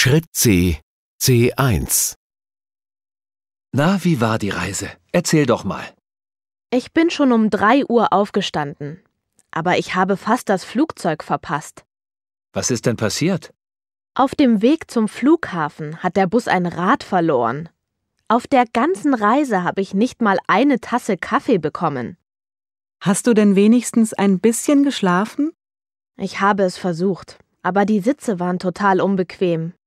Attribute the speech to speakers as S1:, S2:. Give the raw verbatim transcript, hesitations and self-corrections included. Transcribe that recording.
S1: Schritt C, C eins.
S2: Na, wie war die Reise? Erzähl doch mal.
S3: Ich bin schon um drei Uhr aufgestanden, aber ich habe fast das Flugzeug verpasst.
S2: Was ist denn passiert?
S3: Auf dem Weg zum Flughafen hat der Bus ein Rad verloren. Auf der ganzen Reise habe ich nicht mal eine Tasse Kaffee bekommen.
S4: Hast du denn wenigstens ein bisschen geschlafen?
S3: Ich habe es versucht, aber die Sitze waren total unbequem.